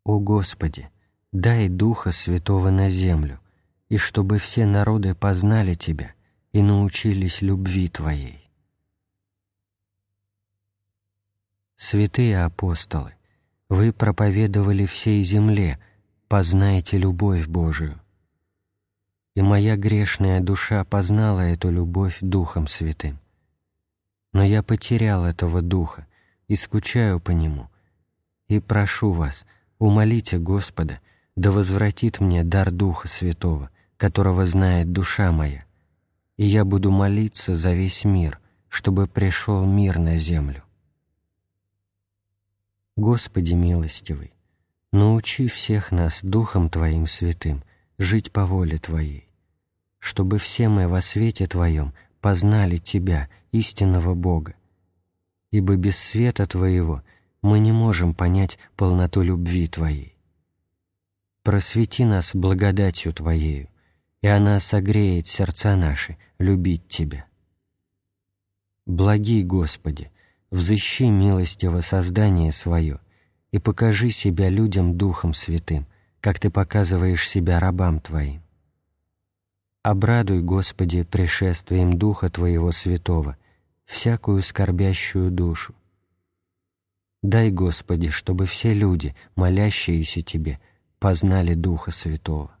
«О Господи, дай Духа Святого на землю, и чтобы все народы познали Тебя и научились любви Твоей». Святые апостолы, вы проповедовали всей земле: познайте любовь Божию. И моя грешная душа познала эту любовь Духом Святым. Но я потерял этого Духа и скучаю по Нему, и прошу вас, умолите Господа, да возвратит мне дар Духа Святого, которого знает душа моя, и я буду молиться за весь мир, чтобы пришел мир на землю. Господи милостивый, научи всех нас Духом Твоим Святым жить по воле Твоей, чтобы все мы во свете Твоем познали Тебя, истинного Бога, ибо без света Твоего мы не можем понять полноту любви Твоей. Просвети нас благодатью Твоею, и она согреет сердца наши любить Тебя. Благи, Господи, взыщи милостиво создание свое и покажи себя людям Духом Святым, как Ты показываешь себя рабам Твоим. Обрадуй, Господи, пришествием Духа Твоего Святого всякую скорбящую душу. Дай, Господи, чтобы все люди, молящиеся Тебе, познали Духа Святого.